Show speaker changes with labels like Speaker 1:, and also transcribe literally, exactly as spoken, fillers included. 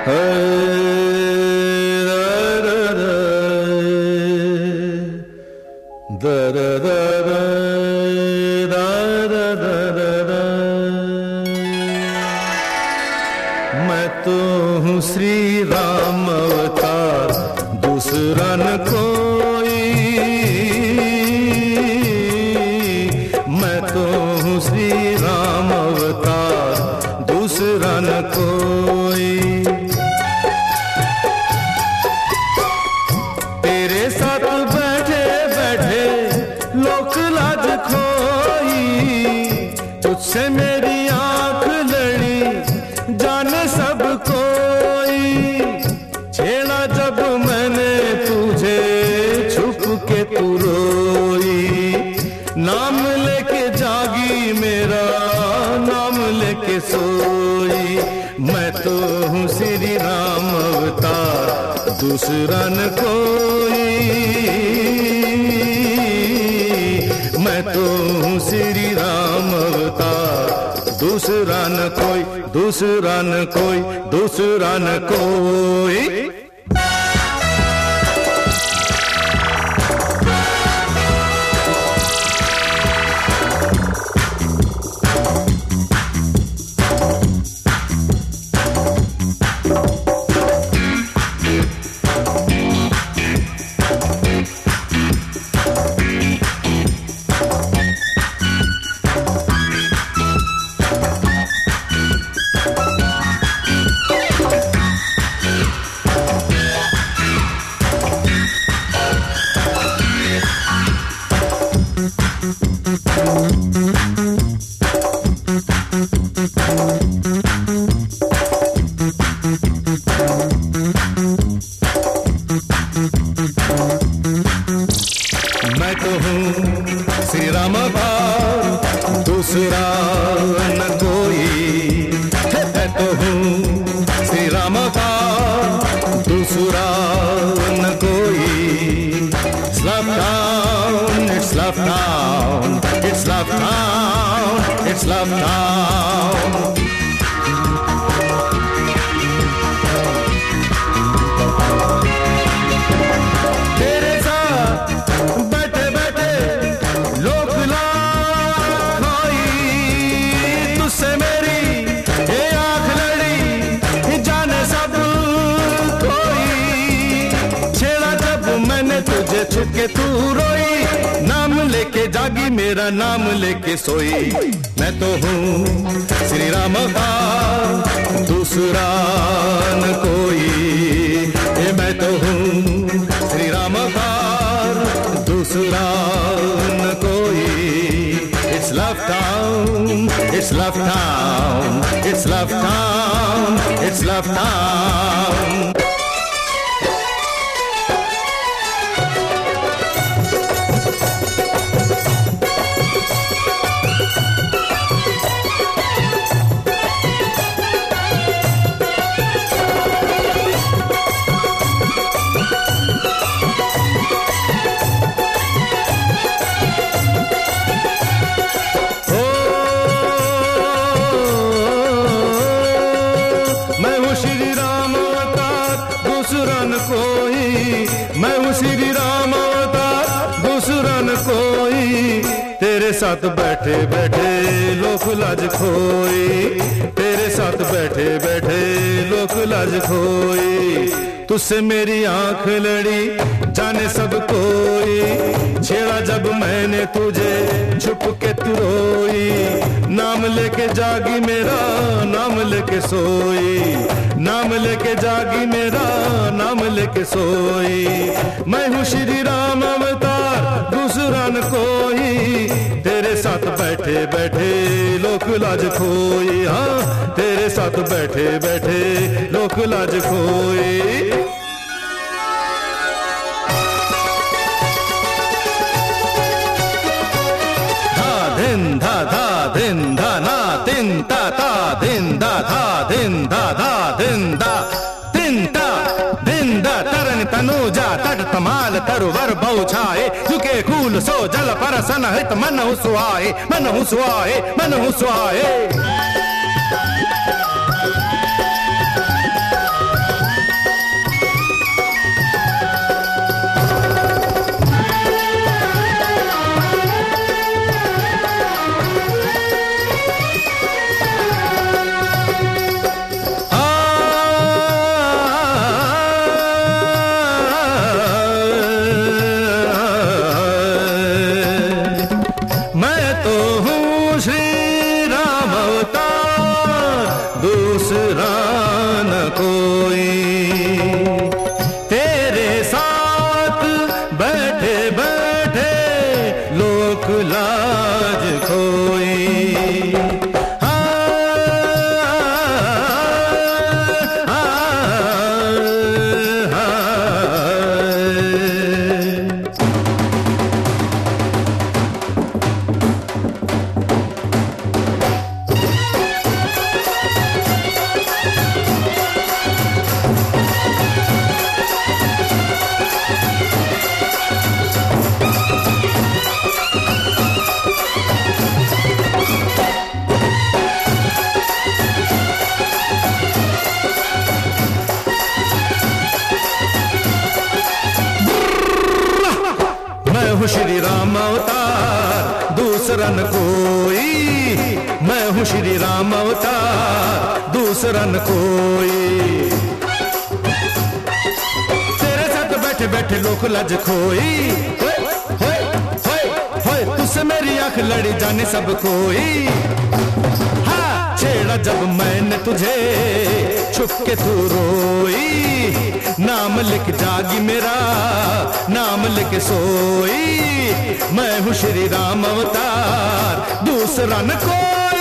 Speaker 1: मैं तो हूँ श्री राम अवतार, दूसरा न कोई। मैं तो हूँ श्री राम अवतार, दूसरा न कोई। तेरे साथ बैठे बैठे लोक लाज खोई, तुझसे मेरी आंख लड़ी जाने सब कोई। छेड़ा जब मैंने तुझे छुप के तू रोई, नाम लेके जागी मेरा नाम लेके सोई। मैं तो हूँ श्री राम अवतार, दूसरा न कोई। मैं तो हूँ श्री राम अवतार, दूसरा न कोई, दूसरा न कोई, दूसरा न कोई। मैं तो हूँ श्री राम अवतार, दूसरा न कोई। मैं तो हूँ श्री राम अवतार, दूसरा न कोई। It's love town, it's love town, it's love town, it's love town. छुप के तू रोई, नाम लेके जागी मेरा नाम लेके सोई। मैं तो हूँ श्री राम अवतार, दूसरा न कोई। ए मैं तो हूँ श्री राम अवतार, दूसरा न कोई। It's love town, it's love town, it's love town, it's love town. मैं हूँ श्री राम अवतार, दूसरा न कोई। तेरे साथ बैठे बैठे लोक लाज खोई, तेरे साथ बैठे बैठे लोक लाज खोई। तुझसे मेरी आंख लड़ी जाने सब कोई, छेड़ा जब मैंने तुझे छुप के तू रोई। नाम लेके जागी मेरा नाम लेके सोई, नाम लेके जागी मेरा नाम लेके सोई। मैं हूँ श्री राम अवतार, दूसरा न कोई। तेरे साथ बैठे बैठे लोक लाज खोई, हाँ तेरे साथ बैठे बैठे लोक लाज खोई। धिन धा धा धिन धा ना तिन ता ता धिन धा धा धिन धा धा धिन धा तिन ता धिन धा तरन तनुजा तट तमाल तरुवर बहुछाए झुके कूल सो जल परसन हित मन हुसुआए मन हुसुआए मन हुसुआए। ना न कोई। तेरे साथ बैठे बैठे लोक लाज खोई। श्री राम अवतार दूसरा न कोई। मैं हूँ श्री राम अवतार दूसरा न कोई। तेरे साथ बैठे बैठे लोक लाज खोई। होए होए होए होए तुझसे मेरी आंख लड़ी जाने सब कोई। हाँ छेड़ा जब मैंने तुझे छुप के तू रोई। नाम लिख जागी मेरा नाम लिख सोई। मैं हूँ श्री राम अवतार दूसरा न कोई।